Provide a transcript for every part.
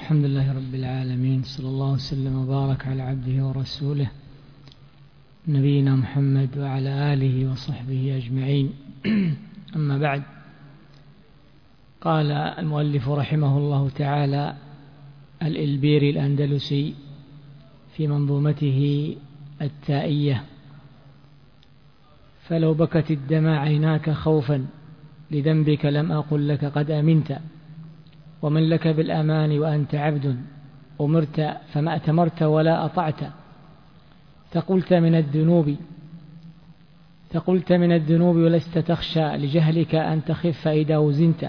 الحمد لله رب العالمين، صلى الله وسلم وبارك على عبده ورسوله نبينا محمد وعلى آله وصحبه أجمعين. أما بعد، قال المؤلف رحمه الله تعالى الإلبيري الأندلسي في منظومته التائية: فلو بكت الدمى عيناك خوفا لذنبك لم أقل لك قد أمنت، ومن لك بالأمان وأنت عبد أمرت فما أتمرت ولا أطعت. تقلت من الذنوب ولست تخشى لجهلك أن تخف إذا وزنت،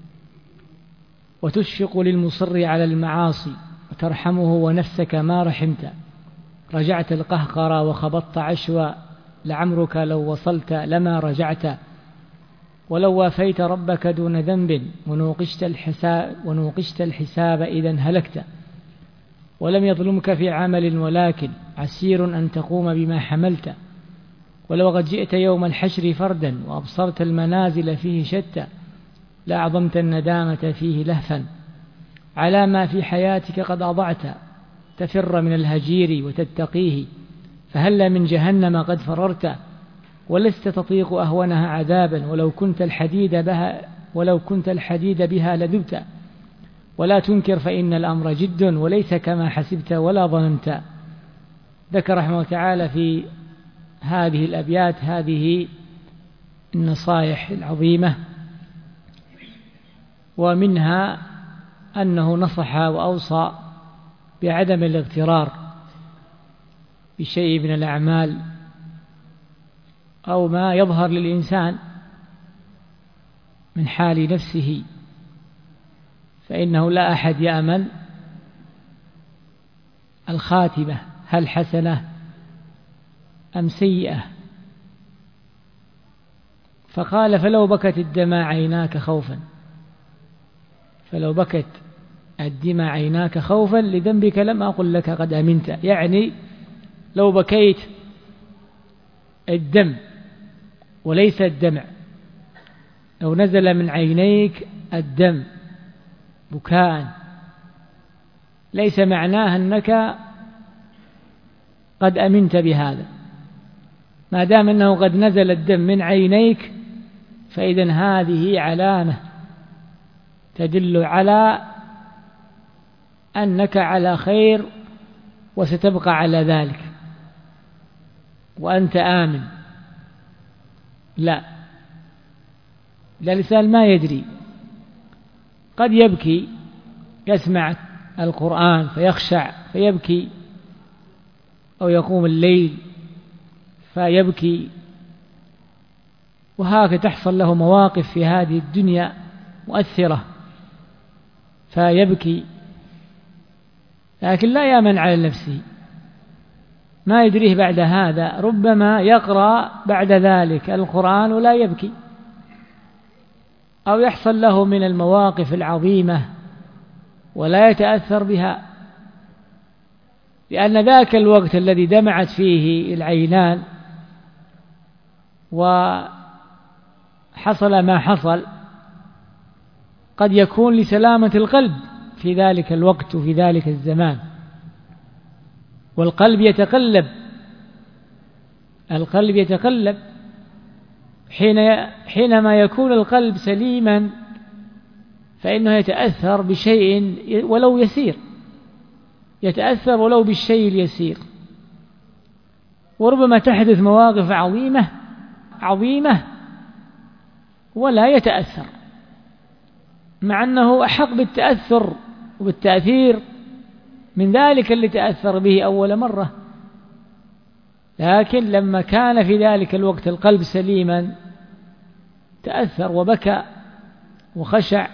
وتشفق للمصر على المعاصي وترحمه ونفسك ما رحمت. رجعت القهقرى وخبطت عشوى لعمرك لو وصلت لما رجعت، ولو وافيت ربك دون ذنب ونوقشت الحساب إذا هلكت. ولم يظلمك في عمل ولكن عسير أن تقوم بما حملت، ولو قد جئت يوم الحشر فردا وأبصرت المنازل فيه شتى لأعظمت الندامة فيه لهفا على ما في حياتك قد أضعت. تفر من الهجير وتتقيه فهل من جهنم قد فررت، ولست تطيق أهونها عذابا ولو كنت الحديد بها لذبت. ولا تنكر فإن الأمر جد وليس كما حسبت ولا ظننت. ذكر رحمه الله تعالى في هذه الأبيات هذه النصائح العظيمة، ومنها أنه نصح وأوصى بعدم الاغترار بشيء من الأعمال أو ما يظهر للإنسان من حال نفسه، فإنه لا أحد يأمن الخاتمة هل حسنة أم سيئة. فقال: فلو بكت الدمى عيناك خوفا، فلو بكت الدمى عيناك خوفا لذنبك لم أقل لك قد أمنت. يعني لو بكيت الدم وليس الدمع، لو نزل من عينيك الدم بكاء، ليس معناه أنك قد أمنت بهذا، ما دام أنه قد نزل الدم من عينيك فإذن هذه علامة تدل على أنك على خير وستبقى على ذلك وأنت آمن. لا، الإنسان ما يدري، قد يبكي، يسمع القرآن فيخشع فيبكي، أو يقوم الليل فيبكي، وهكذا تحصل له مواقف في هذه الدنيا مؤثرة فيبكي، لكن لا يأمن على نفسه، ما يدريه بعد هذا، ربما يقرأ بعد ذلك القرآن ولا يبكي، أو يحصل له من المواقف العظيمة ولا يتأثر بها، لأن ذاك الوقت الذي دمعت فيه العينان وحصل ما حصل قد يكون لسلامة القلب في ذلك الوقت وفي ذلك الزمان. والقلب يتقلب حينما يكون القلب سليما فإنه يتأثر بشيء ولو يسير، يتأثر ولو بالشيء اليسير، وربما تحدث مواقف عظيمة ولا يتأثر، مع أنه أحق بالتأثر وبالتأثير من ذلك اللي تأثر به أول مرة، لكن لما كان في ذلك الوقت القلب سليما تأثر وبكى وخشع،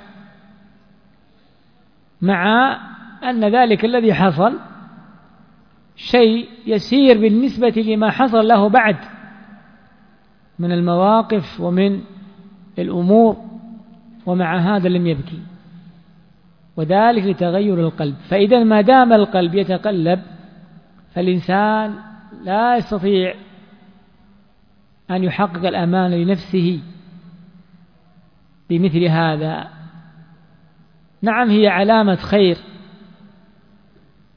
مع أن ذلك الذي حصل شيء يسير بالنسبة لما حصل له بعد من المواقف ومن الأمور، ومع هذا لم يبكي، وذلك لتغير القلب. فإذا ما دام القلب يتقلب فالإنسان لا يستطيع أن يحقق الأمان لنفسه بمثل هذا. نعم، هي علامة خير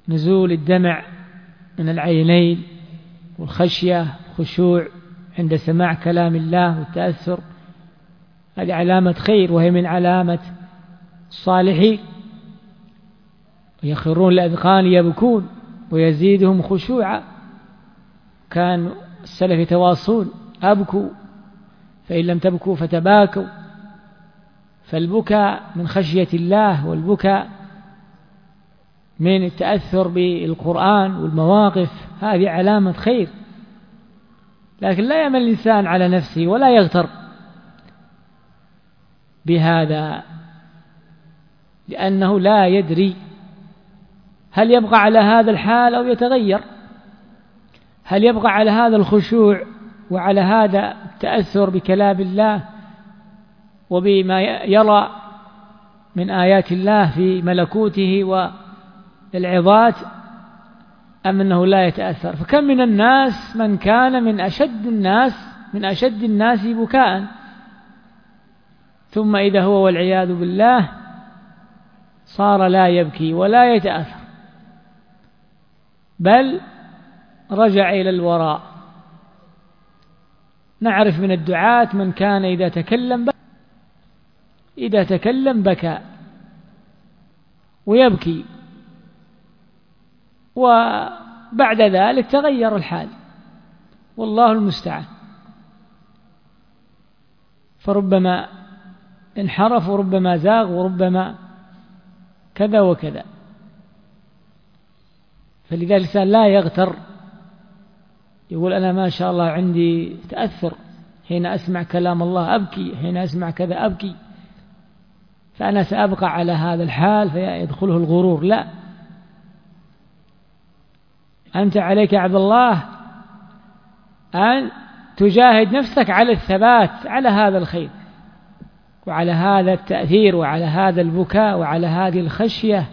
نزول الدمع من العينين والخشية والخشوع عند سماع كلام الله والتأثر، هذه علامة خير وهي من علامة الصالحين. يخرون الأذقان يبكون ويزيدهم خشوعا. كان السلف يتواصون: أبكوا فإن لم تبكوا فتباكوا. فالبكاء من خشية الله، والبكاء من التأثر بالقرآن والمواقف، هذه علامة خير. لكن لا يأمن الإنسان على نفسه ولا يغتر بهذا، لأنه لا يدري هل يبقى على هذا الحال أو يتغير، هل يبقى على هذا الخشوع وعلى هذا التأثر بكلام الله وبما يرى من آيات الله في ملكوته والعظات، أم أنه لا يتأثر. فكم من الناس من كان من أشد الناس بكاء، ثم إذا هو والعياذ بالله صار لا يبكي ولا يتأثر، بل رجع إلى الوراء. نعرف من الدعاة من كان إذا تكلم بكى ويبكي، وبعد ذلك تغير الحال، والله المستعان. فربما انحرف وربما زاغ وربما كذا وكذا. فلذلك الإنسان لا يغتر يقول أنا ما شاء الله عندي تأثر، حين أسمع كلام الله أبكي، حين أسمع كذا أبكي، فأنا سأبقى على هذا الحال فيدخله الغرور. لا، أنت عليك يا عبد الله أن تجاهد نفسك على الثبات على هذا الخير وعلى هذا التأثير وعلى هذا البكاء وعلى هذه الخشية.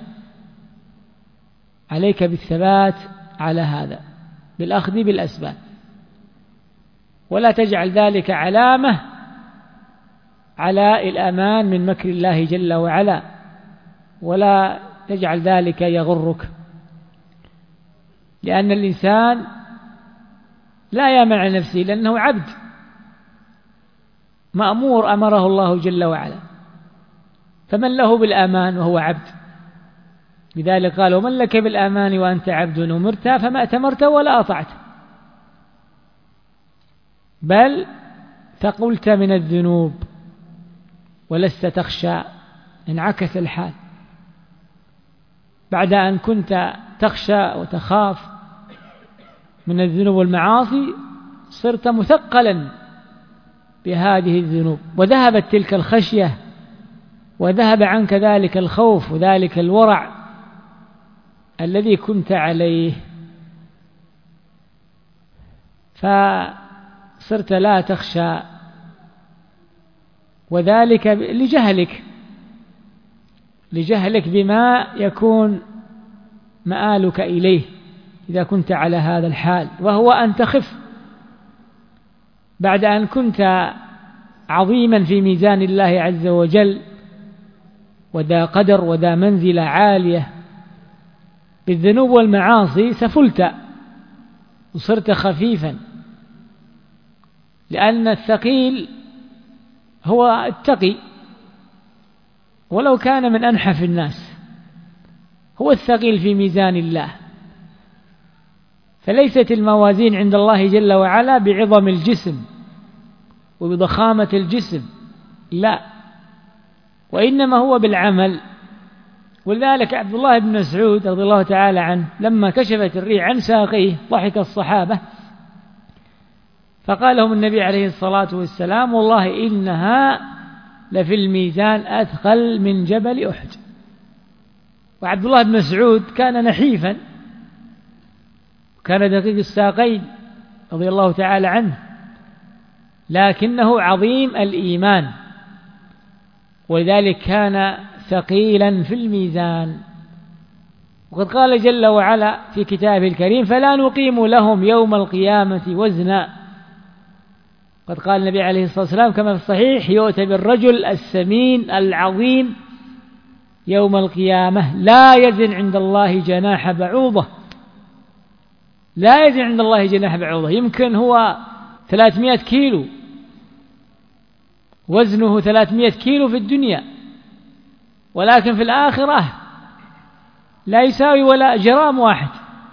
عليك بالثبات على هذا بالأخذ بالأسباب، ولا تجعل ذلك علامة على الأمان من مكر الله جل وعلا، ولا تجعل ذلك يغرك، لأن الإنسان لا يامن على نفسه، لأنه عبد مأمور أمره الله جل وعلا، فمن له بالأمان وهو عبد؟ لذلك قال: ومن لك بالأمان وأنت عبد أمرت فما أتمرت ولا أطعت، بل ثقلت من الذنوب ولست تخشى. انعكس الحال، بعد أن كنت تخشى وتخاف من الذنوب والمعاصي صرت مثقلا بهذه الذنوب، وذهبت تلك الخشية وذهب عنك ذلك الخوف وذلك الورع الذي كنت عليه، فصرت لا تخشى، وذلك لجهلك بما يكون مآلك إليه إذا كنت على هذا الحال، وهو أن تخف بعد أن كنت عظيما في ميزان الله عز وجل وذا قدر وذا منزلة عالية، بالذنوب والمعاصي سفلت وصرت خفيفا، لأن الثقيل هو التقي، ولو كان من أنحف الناس هو الثقيل في ميزان الله. فليست الموازين عند الله جل وعلا بعظم الجسم وبضخامة الجسم، لا، وإنما هو بالعمل. ولذلك عبد الله بن مسعود رضي الله تعالى عنه لما كشفت الريح عن ساقيه ضحك الصحابة، فقال لهم النبي عليه الصلاة والسلام: والله إنها لفي الميزان أثقل من جبل أحد. وعبد الله بن مسعود كان نحيفا، كان دقيق الساقين رضي الله تعالى عنه، لكنه عظيم الإيمان، ولذلك كان ثقيلا في الميزان. وقد قال جل وعلا في كتابه الكريم: فلا نقيم لهم يوم القيامة وزنا. قد قال النبي عليه الصلاة والسلام كما في الصحيح: يؤتى بالرجل السمين العظيم يوم القيامة لا يزن عند الله جناح بعوضة، لا يزن عند الله جناح بعوضة. يمكن هو 300 كيلو، وزنه 300 كيلو في الدنيا، ولكن في الآخرة لا يساوي ولا جرام واحد.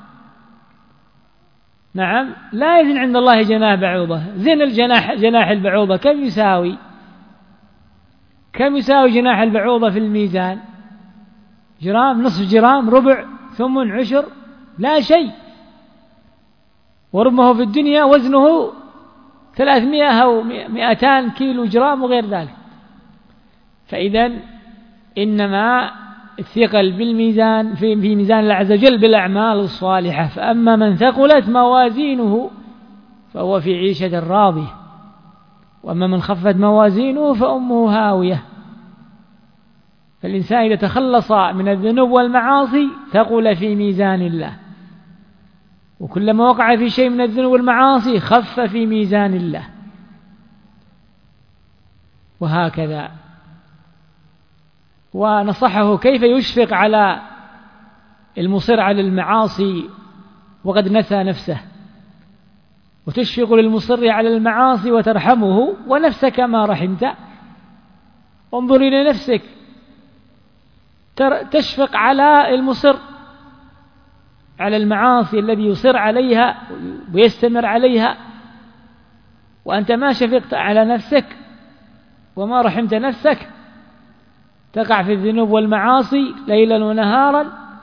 نعم، لا يزن عند الله جناح بعوضة. زن جناح البعوضة كم يساوي؟ كم يساوي جناح البعوضة في الميزان؟ جرام، نصف جرام، ربع، ثمن، عشر، لا شيء. وربما في الدنيا وزنه 300 أو 200 كيلو جرام وغير ذلك. فإذا إنما الثقل بالميزان في ميزان الله عز وجل بالأعمال الصالحة. فأما من ثقلت موازينه فهو في عيشة راضية، وأما من خفت موازينه فأمه هاوية. فالإنسان إذا تخلص من الذنوب والمعاصي ثقل في ميزان الله، وكلما وقع في شيء من الذنوب والمعاصي خف في ميزان الله، وهكذا. ونصحه كيف يشفق على المصر على المعاصي وقد نسى نفسه، وتشفق للمصر على المعاصي وترحمه، ونفسك ما رحمت. انظر إلى نفسك، تشفق على المصر على المعاصي الذي يصر عليها ويستمر عليها، وأنت ما شفقت على نفسك وما رحمت نفسك، تقع في الذنوب والمعاصي ليلا ونهارا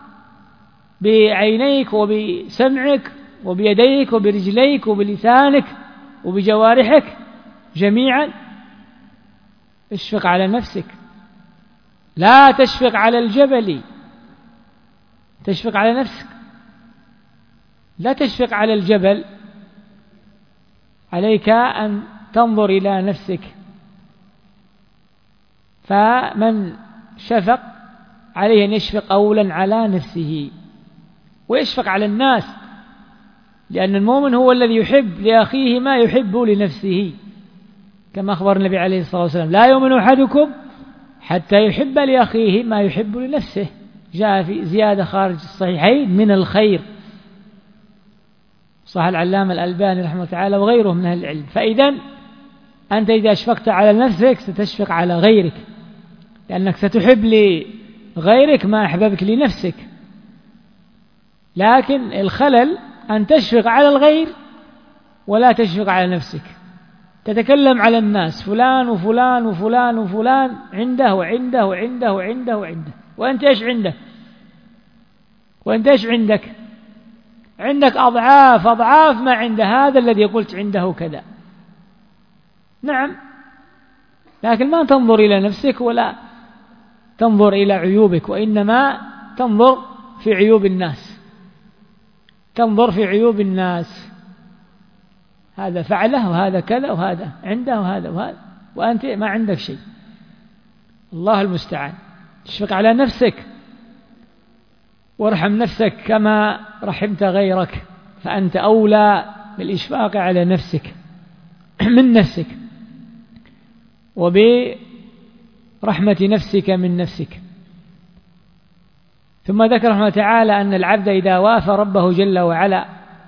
بعينيك وبسمعك وبيديك وبرجليك وبلسانك وبجوارحك جميعا. اشفق على نفسك، لا تشفق على الجبل، تشفق على نفسك، لا تشفق على الجبل. عليك أن تنظر إلى نفسك. فمن شفق عليه أن يشفق أولا على نفسه ويشفق على الناس، لأن المؤمن هو الذي يحب لأخيه ما يحب لنفسه، كما أخبر النبي عليه الصلاة والسلام: لا يؤمن أحدكم حتى يحب لأخيه ما يحب لنفسه. جاء في زيادة خارج الصحيحين: من الخير. صح العلامة الألباني رحمه الله تعالى وغيره من أهل العلم. فإذا أنت إذا أشفقت على نفسك ستشفق على غيرك، لأنك ستحب لغيرك ما أحببك لنفسك. لكن الخلل أن تشفق على الغير ولا تشفق على نفسك. تتكلم على الناس: فلان وفلان وفلان وفلان عنده وعنده وعنده وعنده وعنده، وأنت إيش عندك؟ وأنت إيش عندك؟ عندك أضعاف أضعاف ما عند هذا الذي قلت عنده كذا. نعم، لكن ما تنظر إلى نفسك ولا تنظر إلى عيوبك، وإنما تنظر في عيوب الناس، تنظر في عيوب الناس. هذا فعله وهذا كذا وهذا عنده وهذا وهذا، وأنت ما عندك شيء. الله المستعان. تشفق على نفسك وارحم نفسك كما رحمت غيرك، فأنت أولى بالإشفاق على نفسك من نفسك، وبرحمة نفسك من نفسك. ثم ذكر رحمه تعالى أن العبد إذا وافى ربه جل وعلا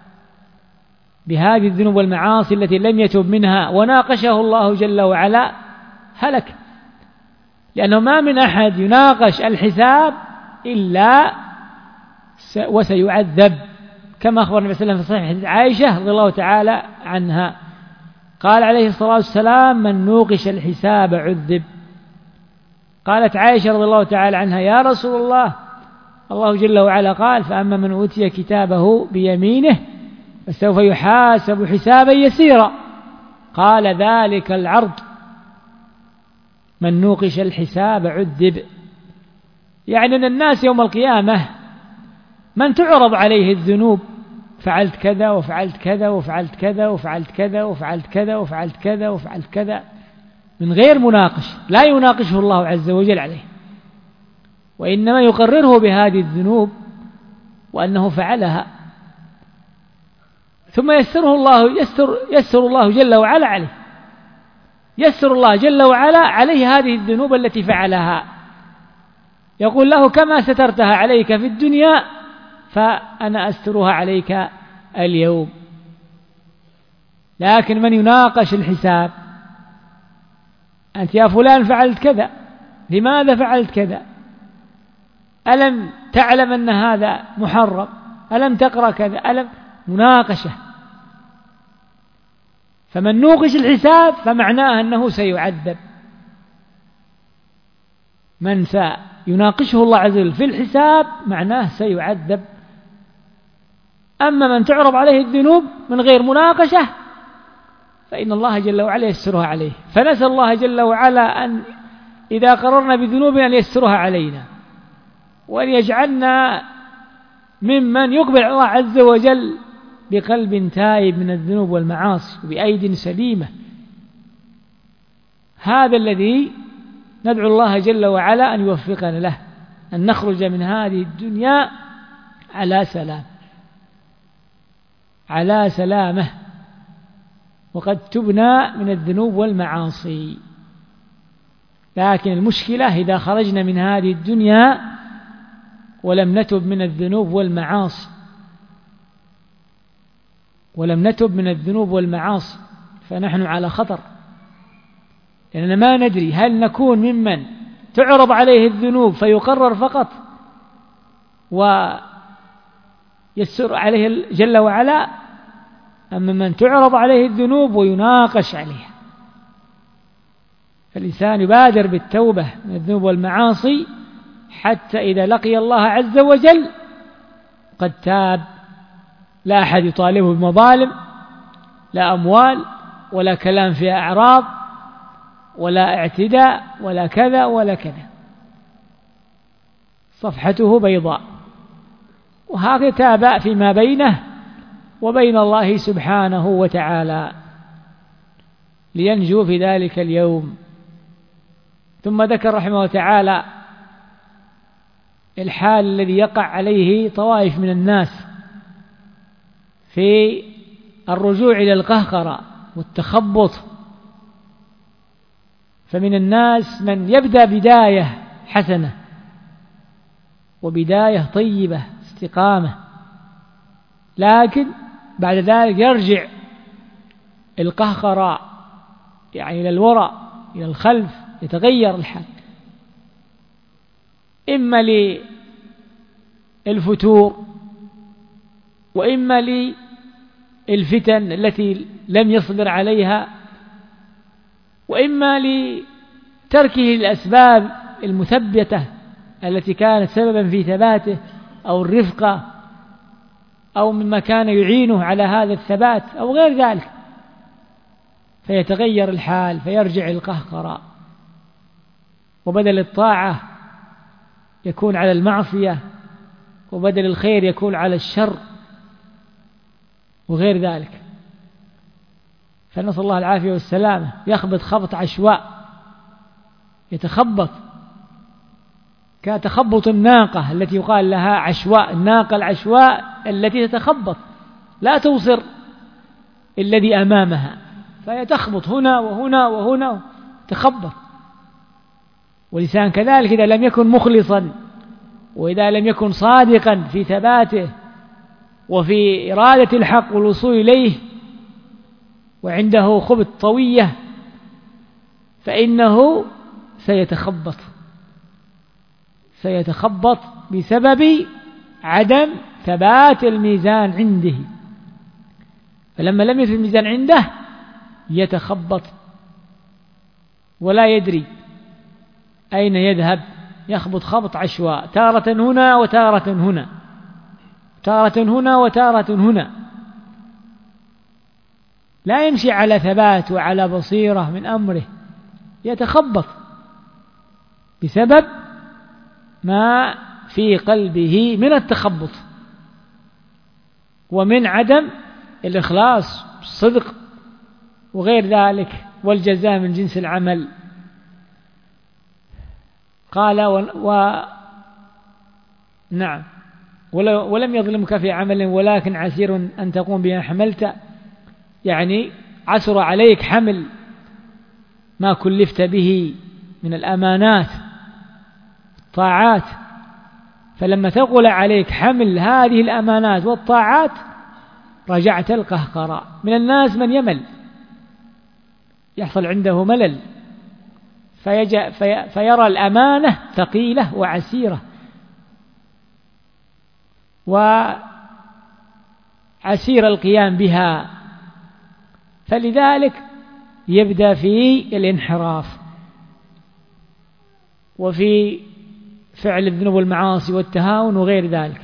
بهذه الذنوب والمعاصي التي لم يتب منها وناقشه الله جل وعلا هلك، لأنه ما من أحد يناقش الحساب إلا وسيعذب، كما أخبر النبي صلى الله عليه وسلم في صحيح حديث عائشة رضي الله تعالى عنها، قال عليه الصلاة والسلام: من نوقش الحساب عذب. قالت عائشة رضي الله تعالى عنها: يا رسول الله، الله جل وعلا قال: فأما من أوتي كتابه بيمينه فسوف يحاسب حسابا يسيرا. قال: ذلك العرض، من نوقش الحساب عذب. يعني أن الناس يوم القيامة من تعرض عليه الذنوب: فعلت كذا وفعلت كذا وفعلت كذا وفعلت كذا وفعلت كذا وفعلت كذا وفعلت كذا، من غير مناقش، لا يناقشه الله عز وجل عليه، وإنما يقرره بهذه الذنوب وأنه فعلها، ثم يسر الله جل وعلا عليه، يسر الله جل وعلا عليه هذه الذنوب التي فعلها. يقول له كما سترتها عليك في الدنيا فأنا أسترها عليك اليوم. لكن من يناقش الحساب، أنت يا فلان فعلت كذا، لماذا فعلت كذا؟ ألم تعلم أن هذا محرم؟ ألم تقرأ كذا؟ ألم مناقشة. فمن نوقش الحساب فمعناه أنه سيعذب. من سيناقشه الله عز وجل في الحساب معناه سيعذب. أما من تعرض عليه الذنوب من غير مناقشة فإن الله جل وعلا يسرها عليه. فنسأل الله جل وعلا أن إذا قررنا بذنوبنا أن يسرها علينا، وأن يجعلنا ممن يقبل على الله عز وجل بقلب تائب من الذنوب والمعاصي وبأيد سليمة. هذا الذي ندعو الله جل وعلا أن يوفقنا له، أن نخرج من هذه الدنيا على سلام، على سلامة، وقد تبنى من الذنوب والمعاصي. لكن المشكلة إذا خرجنا من هذه الدنيا ولم نتب من الذنوب والمعاصي، فنحن على خطر، لأننا ما ندري هل نكون ممن تعرض عليه الذنوب فيقرر فقط ويسر عليه جل وعلا، أما من تعرض عليه الذنوب ويناقش عليها. فالإنسان يبادر بالتوبة من الذنوب والمعاصي حتى إذا لقي الله عز وجل قد تاب، لا أحد يطالبه بمظالم، لا أموال ولا كلام في أعراض ولا اعتداء ولا كذا ولا كذا، صفحته بيضاء. وهكذا تاب فيما بينه وبين الله سبحانه وتعالى لينجو في ذلك اليوم. ثم ذكر رحمه الله تعالى الحال الذي يقع عليه طوائف من الناس في الرجوع إلى القهقرة والتخبط. فمن الناس من يبدأ بداية حسنة وبداية طيبة استقامة، لكن بعد ذلك يرجع القهقرة يعني إلى الوراء إلى الخلف، يتغير الحال، إما للفتور وإما للفتن التي لم يصبر عليها، وإما لتركه الأسباب المثبتة التي كانت سببا في ثباته أو الرفقة أو مما كان يعينه على هذا الثبات أو غير ذلك، فيتغير الحال فيرجع القهقرة، وبدل الطاعة يكون على المعصية، وبدل الخير يكون على الشر وغير ذلك. فنسأل الله العافية والسلامة. يخبط خبط عشواء، يتخبط كتخبط الناقة التي يقال لها عشواء، الناقة العشواء التي تتخبط لا توصر الذي أمامها، فيتخبط هنا وهنا وهنا تخبط. والإنسان كذلك إذا لم يكن مخلصا وإذا لم يكن صادقا في ثباته وفي إرادة الحق والوصول إليه وعنده خبط طوية فإنه سيتخبط بسبب عدم ثبات الميزان عنده. فلما لم يثبت الميزان عنده يتخبط ولا يدري أين يذهب، يخبط خبط عشواء، تارة هنا وتارة هنا، تارة هنا وتارة هنا، لا يمشي على ثبات وعلى بصيرة من أمره، يتخبط بسبب ما في قلبه من التخبط ومن عدم الإخلاص الصدق وغير ذلك، والجزاء من جنس العمل. قال نعم ولم يظلمك في عمل ولكن عسير أن تقوم بما حملت، يعني عسر عليك حمل ما كلفت به من الأمانات طاعات. فلما ثقل عليك حمل هذه الأمانات والطاعات رجعت القهقراء. من الناس من يمل، يحصل عنده ملل فيرى الأمانة ثقيلة وعسيرة وعسير القيام بها، فلذلك يبدأ في الانحراف وفي فعل الذنوب والمعاصي والتهاون وغير ذلك.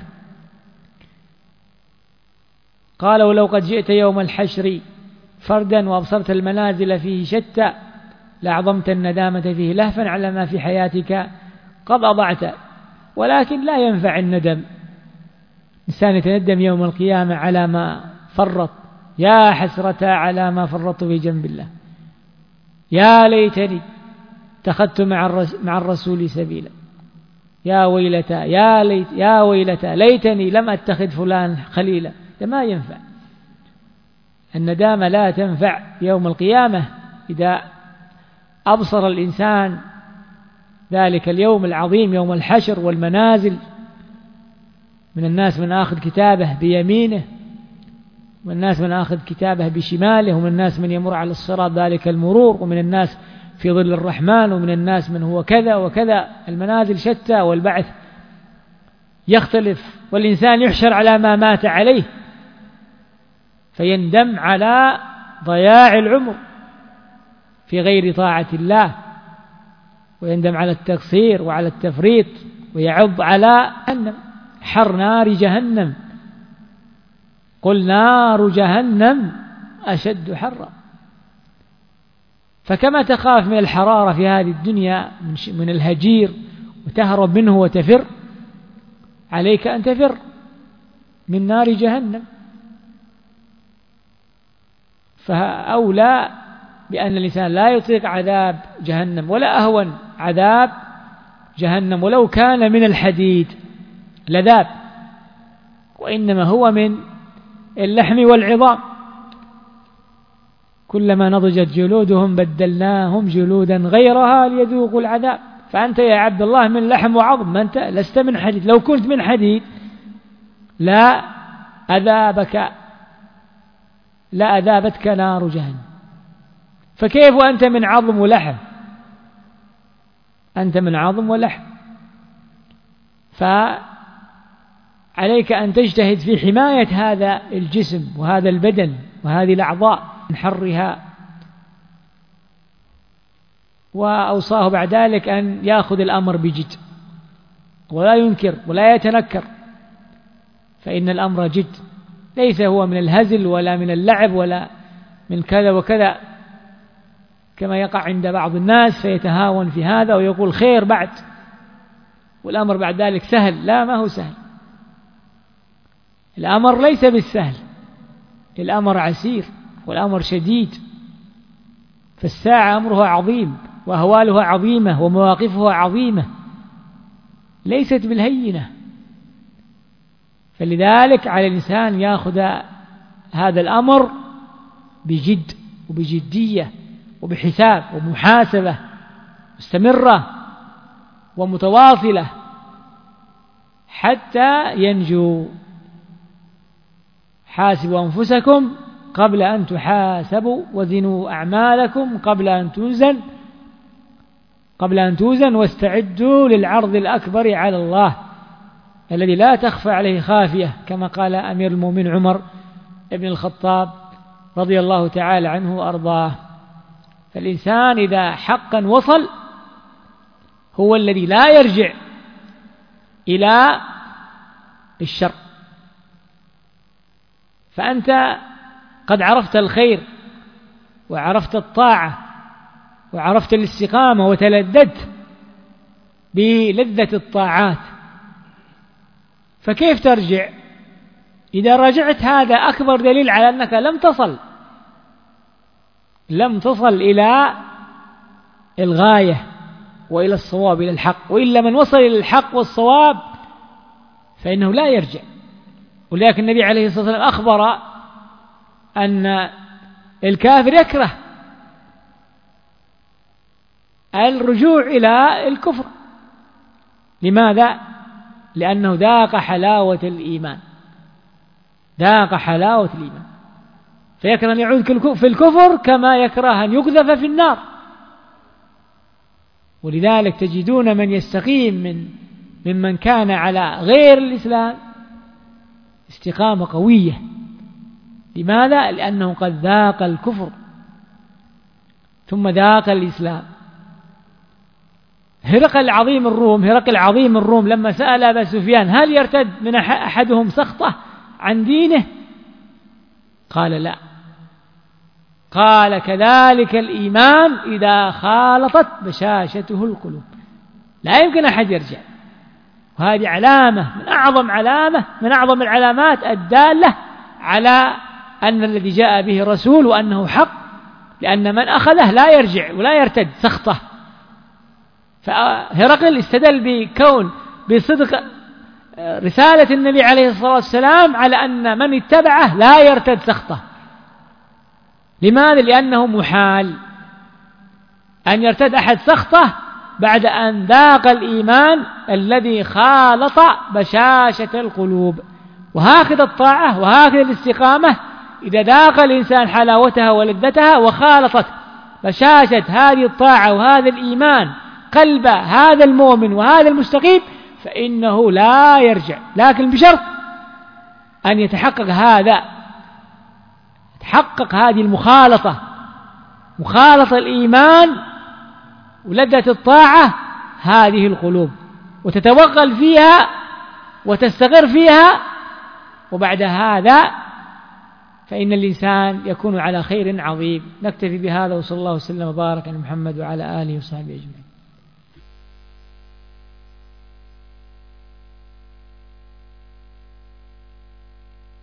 قال: ولو قد جئت يوم الحشر فردا وأبصرت المنازل فيه شتى لأعظمت الندامة فيه لهفا على ما في حياتك قد أضعت. ولكن لا ينفع الندم، إنسان يتندم يوم القيامة على ما فرط، يا حسرة على ما فرطت في جنب الله، يا ليتني اتخذت مع الرسول سبيلا، يا ويلتى يا ويلتى ليتني لم أتخذ فلان خليلا. ما ينفع الندامة، لا تنفع يوم القيامة. إذا أبصر الإنسان ذلك اليوم العظيم يوم الحشر والمنازل، من الناس من آخذ كتابه بيمينه، ومن الناس من آخذ كتابه بشماله، ومن الناس من يمر على الصراط ذلك المرور، ومن الناس في ظل الرحمن، ومن الناس من هو كذا وكذا. المنازل شتى والبعث يختلف، والإنسان يحشر على ما مات عليه، فيندم على ضياع العمر في غير طاعة الله، ويندم على التقصير وعلى التفريط، ويعض على جهنم، حر نار جهنم، قل نار جهنم أشد حرا. فكما تخاف من الحرارة في هذه الدنيا من الهجير وتهرب منه وتفر، عليك أن تفر من نار جهنم. فأولى بأن الإنسان لا يطيق عذاب جهنم، ولا أهون عذاب جهنم ولو كان من الحديد لذاب، وإنما هو من اللحم والعظام. كلما نضجت جلودهم بدلناهم جلودا غيرها ليذوقوا العذاب. فأنت يا عبد الله من لحم وعظم، ما أنت لست من حديد. لو كنت من حديد لا أذابتك نار جهنم، فكيف وأنت من عظم ولحم؟ أنت من عظم ولحم. فعليك أن تجتهد في حماية هذا الجسم وهذا البدن وهذه الأعضاء من حرها. وأوصاه بعد ذلك أن يأخذ الأمر بجد ولا ينكر ولا يتنكر، فإن الأمر جد، ليس هو من الهزل ولا من اللعب ولا من كذا وكذا كما يقع عند بعض الناس، فيتهاون في هذا ويقول خير بعد، والأمر بعد ذلك سهل. لا، ما هو سهل، الأمر ليس بالسهل، الأمر عسير والأمر شديد. فالساعة أمرها عظيم وأهوالها عظيمة ومواقفها عظيمة، ليست بالهينة. فلذلك على الإنسان يأخذ هذا الأمر بجد وبجدية وبحساب ومحاسبة مستمرة ومتواصلة حتى ينجو. حاسبوا أنفسكم قبل أن تحاسبوا وزنوا أعمالكم قبل أن توزن واستعدوا للعرض الأكبر على الله الذي لا تخفى عليه خافية، كما قال أمير المؤمنين عمر بن الخطاب رضي الله تعالى عنه وأرضاه. فالإنسان إذا حقا وصل هو الذي لا يرجع إلى الشر. فأنت قد عرفت الخير وعرفت الطاعة وعرفت الاستقامة وتلذذت بلذة الطاعات، فكيف ترجع؟ إذا رجعت هذا أكبر دليل على أنك لم تصل إلى الغاية وإلى الصواب إلى الحق. وإلا من وصل إلى الحق والصواب فإنه لا يرجع. ولكن النبي عليه الصلاة والسلام أخبر أن الكافر يكره الرجوع إلى الكفر، لماذا؟ لأنه ذاق حلاوة الإيمان، ذاق حلاوة الإيمان، فيكره أن يعود في الكفر كما يكره أن يقذف في النار. ولذلك تجدون من يستقيم ممن كان على غير الإسلام استقامة قوية. لماذا؟ لأنه قد ذاق الكفر ثم ذاق الإسلام. هرقل عظيم الروم لما سأل أبا سفيان هل يرتد من أحدهم سخطة عن دينه؟ قال لا. قال كذلك الإيمان إذا خالطت بشاشته القلوب، لا يمكن أحد يرجع. وهذه علامة من أعظم العلامات الدالة على أن الذي جاء به رسول وأنه حق، لأن من أخذه لا يرجع ولا يرتد سخطه. فهرقل استدل بصدق رسالة النبي عليه الصلاة والسلام على أن من اتبعه لا يرتد سخطه. لماذا؟ لأنه محال أن يرتد أحد سخطه بعد أن ذاق الإيمان الذي خالط بشاشة القلوب. وهكذا الطاعة وهكذا الاستقامة، إذا ذاق الإنسان حلاوتها ولذتها وخالطت بشاشة هذه الطاعة وهذا الإيمان قلب هذا المؤمن وهذا المستقيم فإنه لا يرجع، لكن بشرط أن يتحقق هذه المخالطة، مخالطة الإيمان ولذة الطاعة هذه القلوب، وتتوغل فيها وتستقر فيها، وبعد هذا فإن الإنسان يكون على خير عظيم. نكتفي بهذا، وصلى الله وسلم وبارك على محمد وعلى آله وصحبه أجمعين.